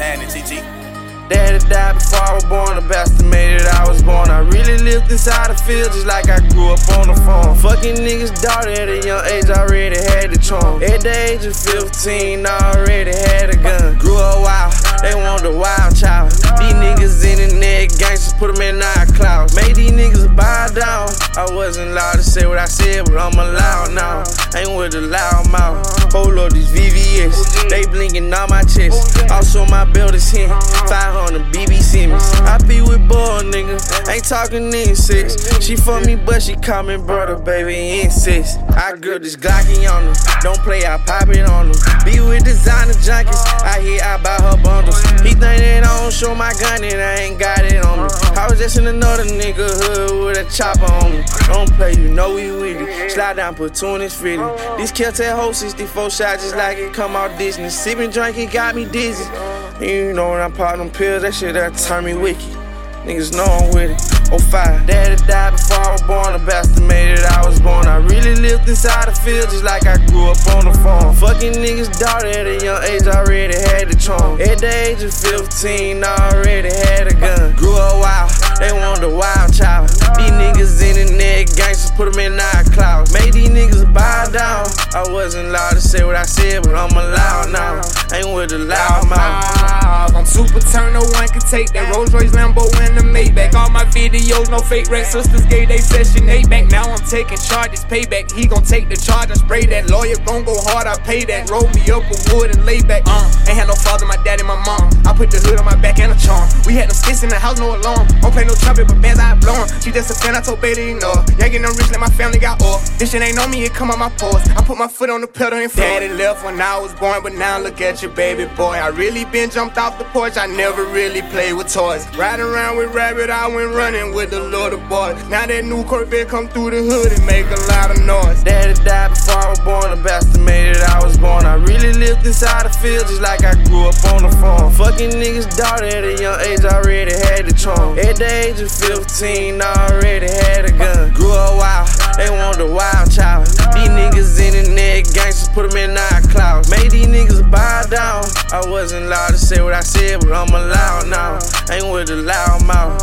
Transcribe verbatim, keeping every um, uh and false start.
happening, T T? Daddy died before I was born, the bastard made it I was born. I really lived inside the field just like I grew up on the farm. Fucking niggas' daughter at a young age, already had the charm. At the age of fifteen, I already had a gun. Grew up wild, they want the wild child. These niggas internet gangsters, put them in our clouds. Made these niggas bow down. I wasn't allowed to say what I said, but I'm allowed now. Ain't with the loud mouth. Hold up these V V S, they blinking on my chest. Also my belt is here, five hundred B B Simmons. I be with boy nigga, ain't talking incest. She fuck me but she call me brother, baby, incest. I grip this Glocky on her, don't play, I pop it on her. Be with designer junkies, I hear I buy her bundles. He think that I don't show my gun and I ain't got it on me. I was just in another nigga hood with a chopper on me. Don't play, you know we with it. Slide down, put two in his fitty. This Keltec hold sixty-four shots just like it come out Disney. Sippin' drink, it got me dizzy. You know when I pop them pills, that shit that turn me wicked. Niggas know I'm with it. oh five. Daddy died before I was born, the bastard made it I was born. I really lived inside the field just like I grew up on the farm. Fucking niggas' daughter at a young age, already had the charm. At the age of fifteen, I already had a gun. Grew up wild, they want the wild child. These niggas internet gangsters, put them in our clouds. Made these niggas bow down. I wasn't allowed to say what I said, but I'm allowed now. Ain't with the loud mouth. I'm super turn, no one can take that. Rolls Royce, Lambo, and the Maybach. All my videos, no fake rap. Sisters gave they session eight back. Now I'm taking charges, payback. He gon' take the charge and spray that. Lawyer gon' go hard, I pay that. Roll me up with wood and lay back. Uh, ain't had no father, my daddy, my mom. I put the hood on my back and a charm. We had them sticks in the house, no alarm. Don't play no trumpet, but bands I blow 'em. She just a fan, I told Betty, no. Yeah, getting them rich like my family got oil. This shit ain't on me, it come on my pores. I put my foot on the pedal and floor. Daddy left when I was born, but now look at your baby boy. I really been jumped off the porch, I never really played with toys. Riding around with Rabbit, I went running with the little boy. Now that new Corvette come through the hood and make a lot of noise. Daddy died before I was born, the bastard made it I was born. I really lived inside the field just like I grew up on the farm. Fucking niggas' daughter at a young age, already had the charm. At the age of fifteen, I already had a gun. Grew up wild, they want the wild child. These niggas internet gangsters, put them in our clouds. Made these niggas bow down. I wasn't allowed to say what I said, but I'm allowed now. Ain't with the loud mouth.